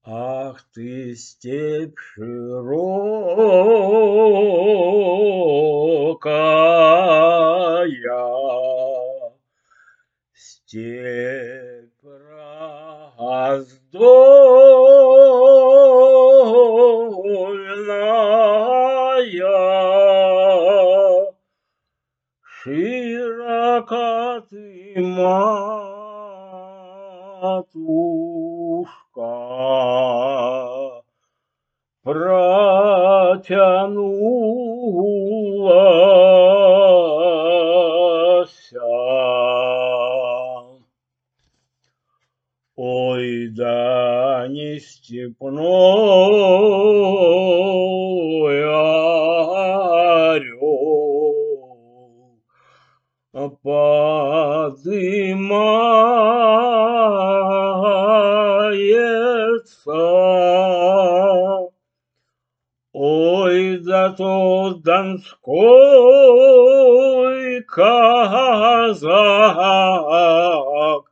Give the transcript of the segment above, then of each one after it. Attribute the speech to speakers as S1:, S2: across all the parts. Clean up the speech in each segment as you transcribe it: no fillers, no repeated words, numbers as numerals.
S1: Ах ты, степь широкая, степь раздольная, широка ты, матушка, протянулася. Ой, да не степной орел подымается. Ой, да тот донской казак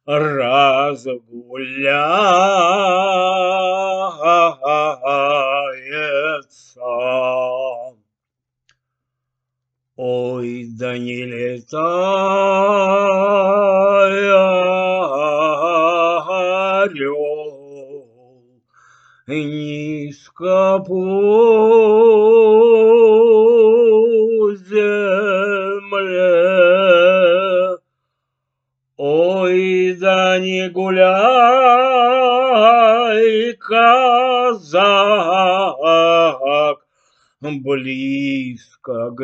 S1: разгуляется. Ой, да не летай, орел, низко по земле. Ой, да не гуляй, казак, близко к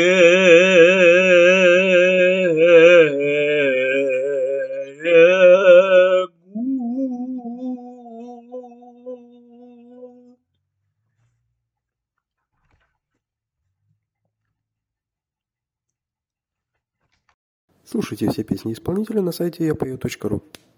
S1: берегу.
S2: Слушайте все песни исполнителя на сайте yapою.ru.